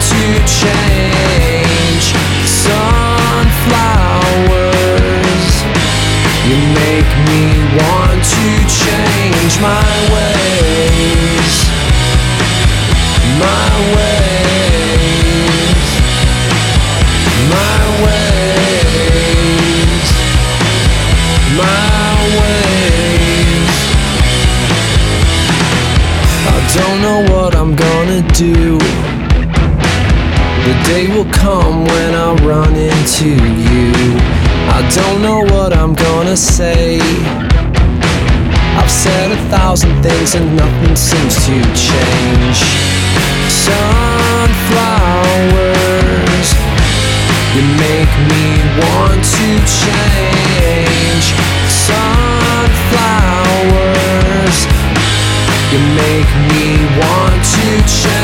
to change. Sunflowers, you make me want to change my ways, my ways, my ways, my ways. I don't know what I'm gonna do. The day will come when I run into you. I don't know what I'm gonna say. I've said 1,000 things and nothing seems to change. Sunflowers, you make me want to change. Sunflowers, you make me want to change.